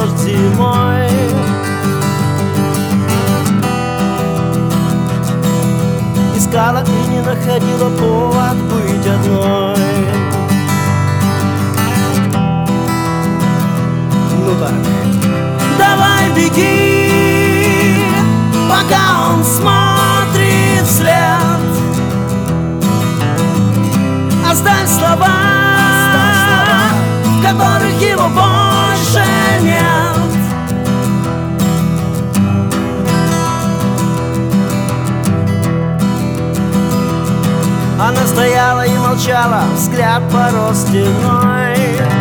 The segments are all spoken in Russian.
дождь зимой. Искала и не находила повод быть одной. Ну так, давай беги, пока он смотрит вслед. Оставь слова, в которых его больше нет. Она стояла и молчала, взгляд порос стеной.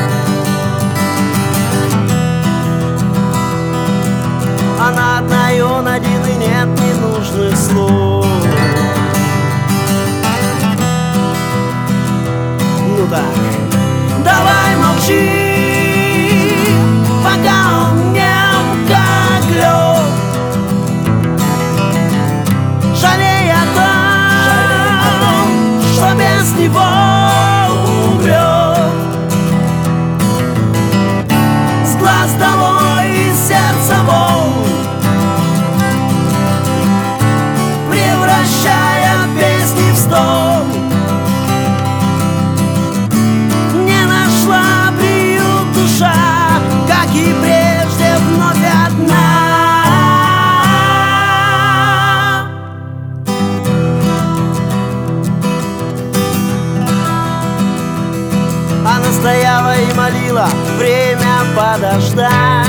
Она одна, и он один, и нет ненужных слов. Ну так, давай молчи, пока он нем как лед. Жалей о том, что без него умрет. С глаз долой и сердца вон, превращая песни в стон. Не нашла приют душа, как и прежде, вновь одна. Она стояла и молила время подождать,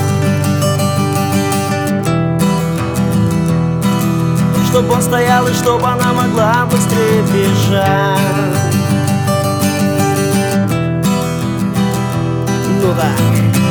чтоб он стоял и чтоб она могла быстрее бежать. Ну так.